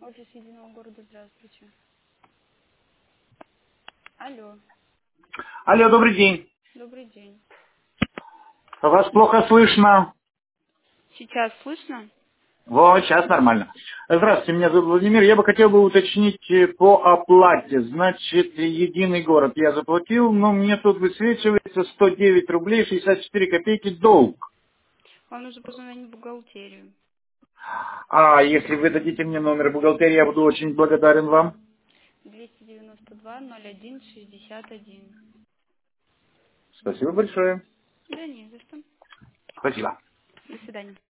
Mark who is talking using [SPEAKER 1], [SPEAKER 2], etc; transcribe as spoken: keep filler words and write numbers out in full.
[SPEAKER 1] Офис Единого города, здравствуйте. Алло,
[SPEAKER 2] Алло, добрый день.
[SPEAKER 1] добрый день.
[SPEAKER 2] Вас плохо слышно.
[SPEAKER 1] Сейчас слышно?
[SPEAKER 2] Вот, сейчас нормально. Здравствуйте, меня зовут Владимир. Я бы хотел бы уточнить э, по оплате. Значит, единый город я заплатил, но мне тут высвечивается сто девять рублей шестьдесят четыре копейки долг.
[SPEAKER 1] Вам нужно позвонить в бухгалтерию.
[SPEAKER 2] А если вы дадите мне номер бухгалтерии, я буду очень благодарен вам.
[SPEAKER 1] двести девяносто два ноль один шестьдесят один.
[SPEAKER 2] Спасибо большое.
[SPEAKER 1] Да не за что.
[SPEAKER 2] Спасибо.
[SPEAKER 1] До свидания.